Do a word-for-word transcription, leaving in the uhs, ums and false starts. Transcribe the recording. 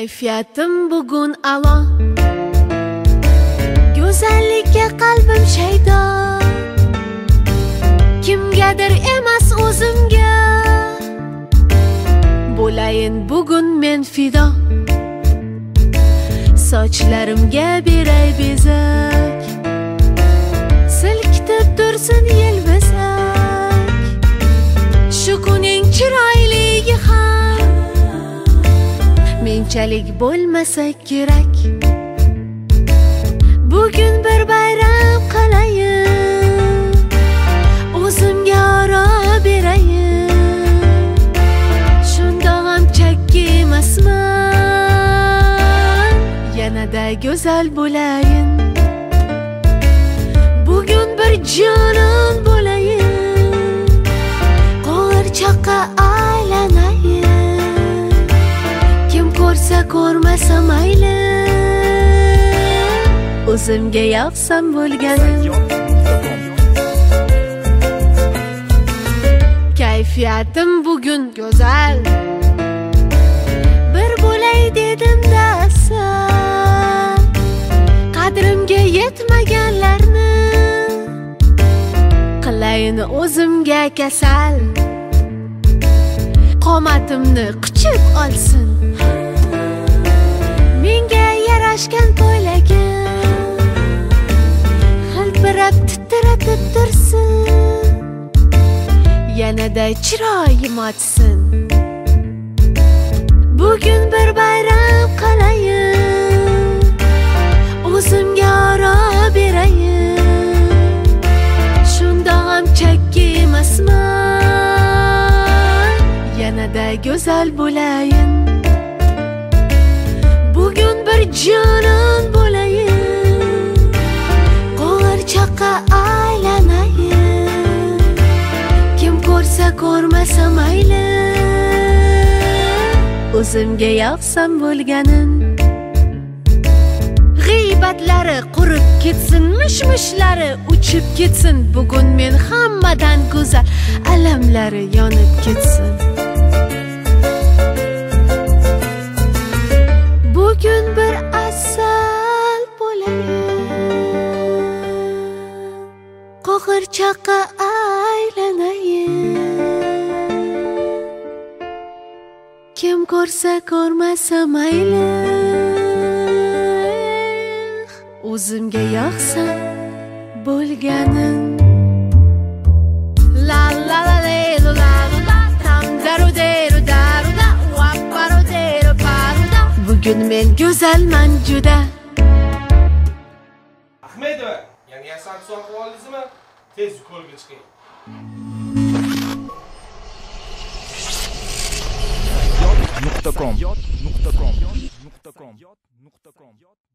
Kayfiyatim bugun a'lo, go'zallikka qalbim shaydo. Kimgadir emas o'zimga bo'layin bugun men fido. Sochlarimga beray bezak, silkitib tursin yelbisak. Shu kuning chiroyligi ham menchalik bo'lmasa kerak. Bugun bir bayram qilayin, o'zimga oro berayin. Shunda ham chakki emasman, yanada go'zal bo'layin. Bugun bir jonon bo'layin, qo'g'irchoqqa aylanayin. Kim ko'rsa ko'rmasa mayli, o'zimga yoqsam bo'lganim. Kayfiyatim bugun go'zal, bir bo'lay dedim-da asal. Qadrimga yetmaganlarni qilayin o'zimga kasal. Qomatimni quchib olsin, menga yarashgan ko'ylagim hilpirab titratib tursin, yanada chiroyim ochsin. Bugun bir bayram qilayin, o'zimga oro berayin. Shunda ham chakki emasman, yanada go'zal bo'layin. Bugun bir jonon bo'layin, qo'g'irchoqqa aylanayin. Kim ko'rsa ko'rmasa mayli, o'zimga yoqsam bo'lganim. G'iybatlari qurib ketsin, mishmishlari uchib ketsin. Bugun men hammadan go'zal, alamlari yonib ketsin. Bugun bir asal bo'layin, qo'g'irchoqqa aylanayin. Kim ko'rsa ko'rmasa mayli, o'zimga yoqsam bo'lganim. La la la la la la tam daru deru daru da wa paru deru paru da. Bugun men go'zalman juda. Ahmedova, yangi asal so'rab oldingizmi? Tez ko'rga chiqing. nuqta com nuqta com nuqta com nuqta com